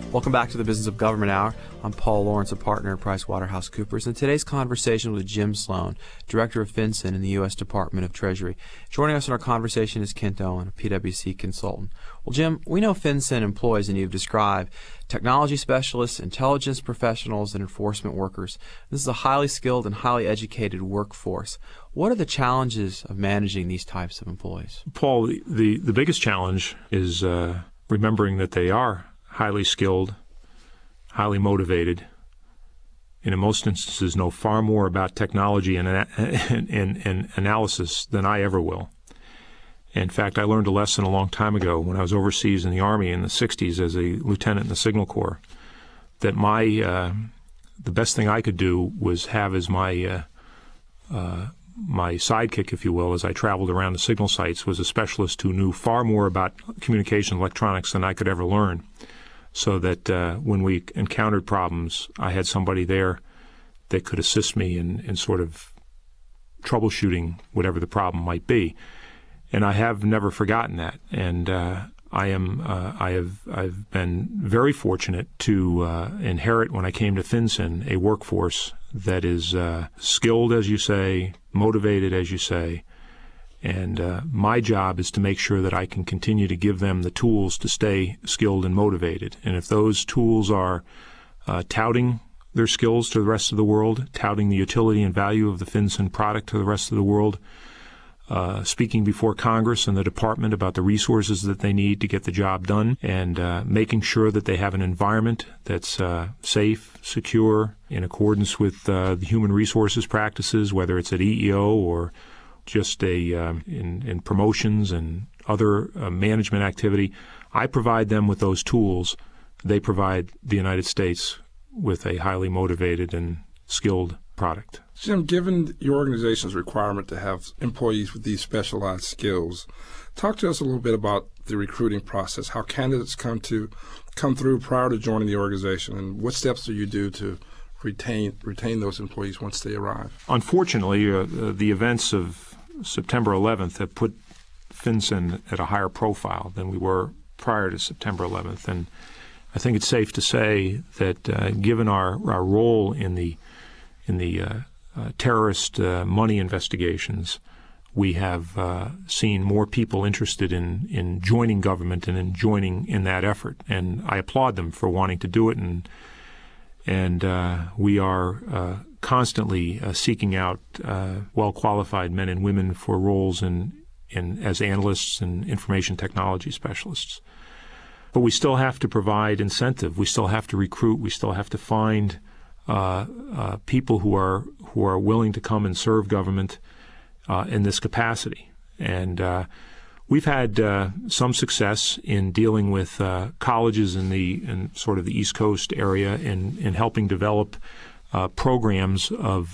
Welcome back to the Business of Government Hour. I'm Paul Lawrence, a partner at PricewaterhouseCoopers, and today's conversation with Jim Sloan, Director of FinCEN in the U.S. Department of Treasury. Joining us in our conversation is Kent Owen, a PwC consultant. Well, Jim, we know FinCEN employs, and you've described, technology specialists, intelligence professionals, and enforcement workers. This is a highly skilled and highly educated workforce. What are the challenges of managing these types of employees? Paul, the biggest challenge is remembering that they are highly skilled, highly motivated, and in most instances know far more about technology and analysis than I ever will. In fact, I learned a lesson a long time ago when I was overseas in the Army in the 60s as a lieutenant in the Signal Corps, that the best thing I could do was have as my sidekick, if you will, as I traveled around the signal sites, was a specialist who knew far more about communication electronics than I could ever learn, so that when we encountered problems, I had somebody there that could assist me in sort of troubleshooting whatever the problem might be. And I have never forgotten that. And I've been very fortunate to inherit, when I came to FinCEN, a workforce that is skilled, as you say, motivated, as you say. And my job is to make sure that I can continue to give them the tools to stay skilled and motivated. And if those tools are touting their skills to the rest of the world, touting the utility and value of the FinCEN product to the rest of the world, speaking before Congress and the department about the resources that they need to get the job done, and making sure that they have an environment that's safe, secure, in accordance with the human resources practices, whether it's at EEO or just in promotions and other management activity. I provide them with those tools. They provide the United States with a highly motivated and skilled product. Jim, given your organization's requirement to have employees with these specialized skills, talk to us a little bit about the recruiting process, how candidates come through prior to joining the organization, and what steps do you do to retain those employees once they arrive? Unfortunately, the events of September 11th have put FinCEN at a higher profile than we were prior to September 11th. And I think it's safe to say that given our role in the terrorist money investigations, we have seen more people interested in joining government and in joining in that effort. And I applaud them for wanting to do it. And we are constantly seeking out well-qualified men and women for roles as analysts and information technology specialists. But we still have to provide incentive. We still have to recruit. We still have to find people who are willing to come and serve government in this capacity. And we've had some success in dealing with colleges in sort of the East Coast area in helping develop programs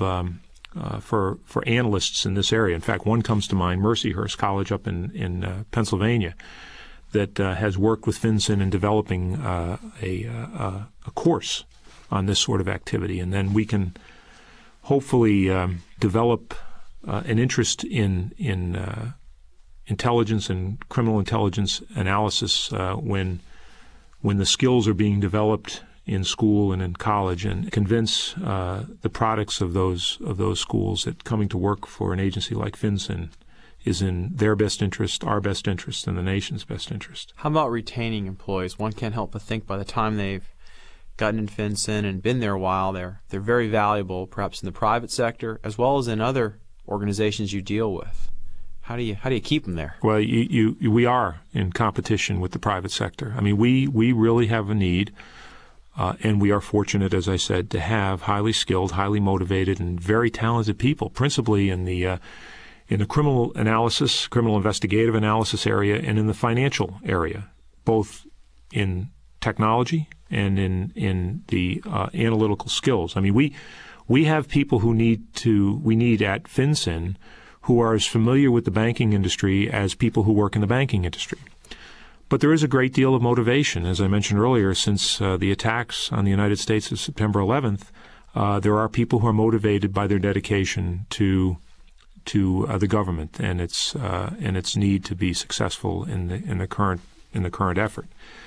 for analysts in this area. In fact, one comes to mind, Mercyhurst College up in Pennsylvania, that has worked with FinCEN in developing a course on this sort of activity. And then we can hopefully develop an interest in intelligence and criminal intelligence analysis when the skills are being developed in school and in college, and convince the products of those schools that coming to work for an agency like FinCEN is in their best interest, our best interest, and the nation's best interest. How about retaining employees? One can't help but think by the time they've gotten in FinCEN and been there a while, they're very valuable, perhaps in the private sector as well as in other organizations you deal with. How do you keep them there? Well, we are in competition with the private sector. I mean, we really have a need, and we are fortunate, as I said, to have highly skilled, highly motivated, and very talented people, principally in the criminal analysis, criminal investigative analysis area, and in the financial area, both in technology and in the analytical skills. I mean, we have people we need at FinCEN who are as familiar with the banking industry as people who work in the banking industry. But there is a great deal of motivation, as I mentioned earlier, since the attacks on the United States of September 11th. There are people who are motivated by their dedication to the government and its need to be successful in the current effort.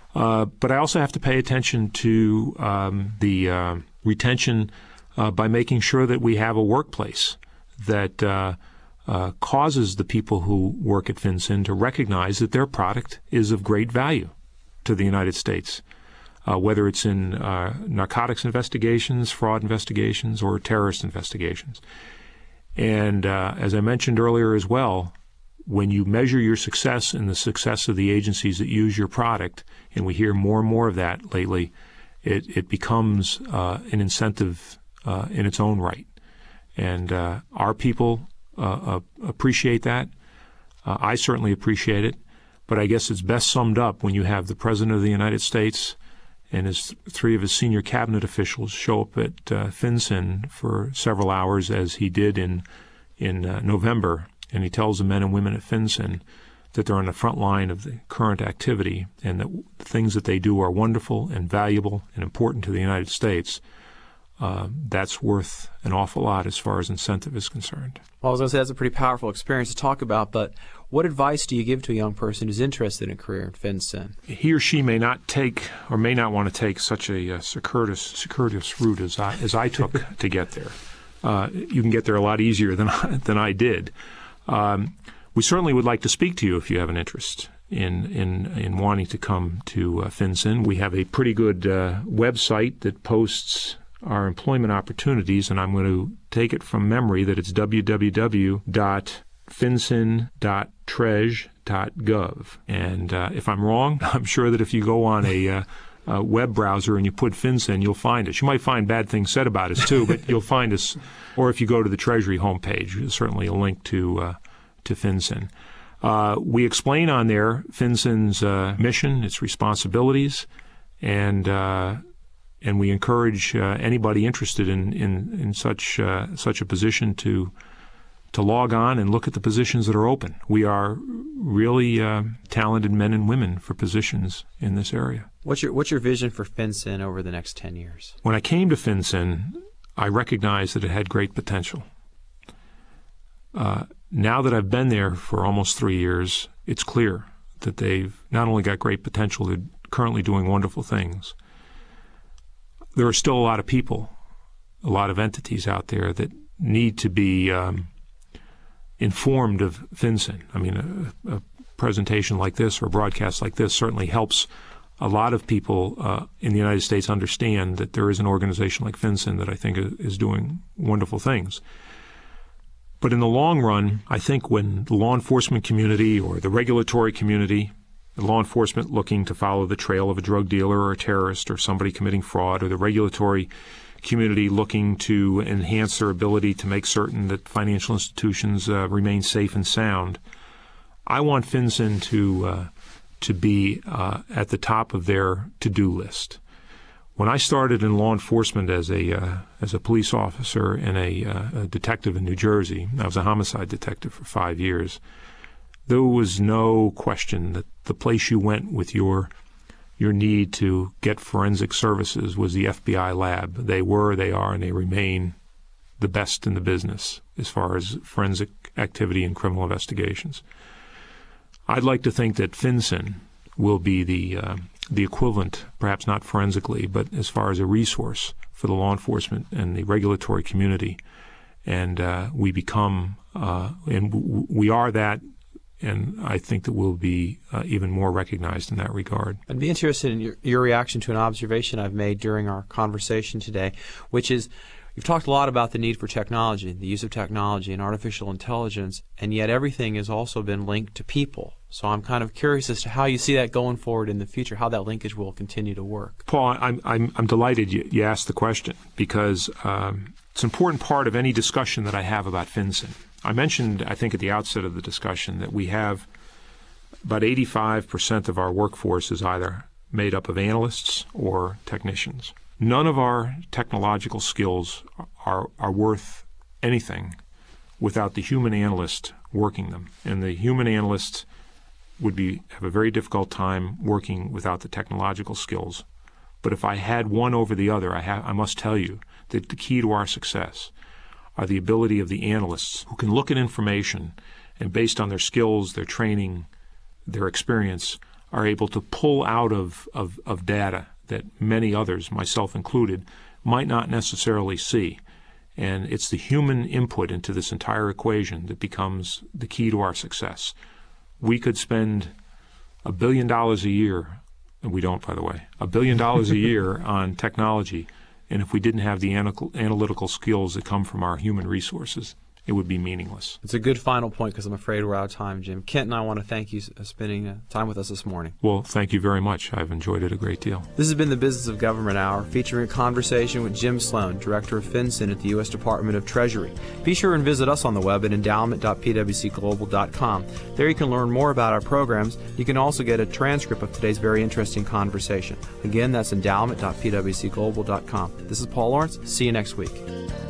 But I also have to pay attention to the retention by making sure that we have a workplace that causes the people who work at FinCEN to recognize that their product is of great value to the United States, whether it's in narcotics investigations, fraud investigations, or terrorist investigations. And as I mentioned earlier as well, when you measure your success and the success of the agencies that use your product, and we hear more and more of that lately, it becomes an incentive in its own right. And our people appreciate that. I certainly appreciate it. But I guess it's best summed up when you have the President of the United States and three of his senior cabinet officials show up at FinCEN for several hours, as he did in November, and he tells the men and women at FinCEN that they're on the front line of the current activity and that the things that they do are wonderful and valuable and important to the United States. That's worth an awful lot as far as incentive is concerned. Well, I was going to say that's a pretty powerful experience to talk about, but what advice do you give to a young person who's interested in a career in FinCEN? He or she may not take or may not want to take such a circuitous route as I took to get there. You can get there a lot easier than I did. We certainly would like to speak to you if you have an interest in wanting to come to FinCEN. We have a pretty good website that posts our employment opportunities, and I'm going to take it from memory that it's www.fincen.treж.gov. And if I'm wrong, I'm sure that if you go on a web browser and you put FinCEN, you'll find us. You might find bad things said about us too, but you'll find us. Or if you go to the Treasury homepage, there's certainly a link to FinCEN. We explain on there FinCEN's mission, its responsibilities, and we encourage anybody interested in such a position to log on and look at the positions that are open. We are really talented men and women for positions in this area. What's your vision for FinCEN over the next 10 years? When I came to FinCEN, I recognized that it had great potential. Now that I've been there for almost 3 years, it's clear that they've not only got great potential, they're currently doing wonderful things. There are still a lot of people, a lot of entities out there that need to be informed of FinCEN. I mean, a presentation like this or a broadcast like this certainly helps a lot of people in the United States understand that there is an organization like FinCEN that I think is doing wonderful things. But in the long run, I think when the law enforcement community or the regulatory community, the law enforcement looking to follow the trail of a drug dealer or a terrorist or somebody committing fraud, or the regulatory community looking to enhance their ability to make certain that financial institutions remain safe and sound, I want FinCEN to be at the top of their to-do list. When I started in law enforcement as a police officer and a detective in New Jersey, I was a homicide detective for 5 years. There was no question that the place you went with your need to get forensic services was the FBI lab. They were, they are, and they remain the best in the business as far as forensic activity and criminal investigations. I'd like to think that FinCEN will be the equivalent, perhaps not forensically, but as far as a resource for the law enforcement and the regulatory community. And we become, and we are that, and I think that we'll be even more recognized in that regard. I'd be interested in your reaction to an observation I've made during our conversation today, which is you've talked a lot about the need for technology, the use of technology and artificial intelligence, and yet everything has also been linked to people. So I'm kind of curious as to how you see that going forward in the future, how that linkage will continue to work. Paul, I'm delighted you asked the question because it's an important part of any discussion that I have about FinCEN. I mentioned, I think, at the outset of the discussion that we have about 85% of our workforce is either made up of analysts or technicians. None of our technological skills are worth anything without the human analyst working them. And the human analyst would have a very difficult time working without the technological skills. But if I had one over the other, I must tell you that the key to our success are the ability of the analysts who can look at information and based on their skills, their training, their experience, are able to pull out of data that many others, myself included, might not necessarily see. And it's the human input into this entire equation that becomes the key to our success. We could spend $1 billion a year, and we don't, by the way, $1 billion a year on technology, and if we didn't have the analytical skills that come from our human resources, it would be meaningless. It's a good final point because I'm afraid we're out of time, Jim. Kent and I want to thank you for spending time with us this morning. Well, thank you very much. I've enjoyed it a great deal. This has been the Business of Government Hour, featuring a conversation with Jim Sloan, Director of FinCEN at the U.S. Department of Treasury. Be sure and visit us on the web at endowment.pwcglobal.com. There you can learn more about our programs. You can also get a transcript of today's very interesting conversation. Again, that's endowment.pwcglobal.com. This is Paul Lawrence. See you next week.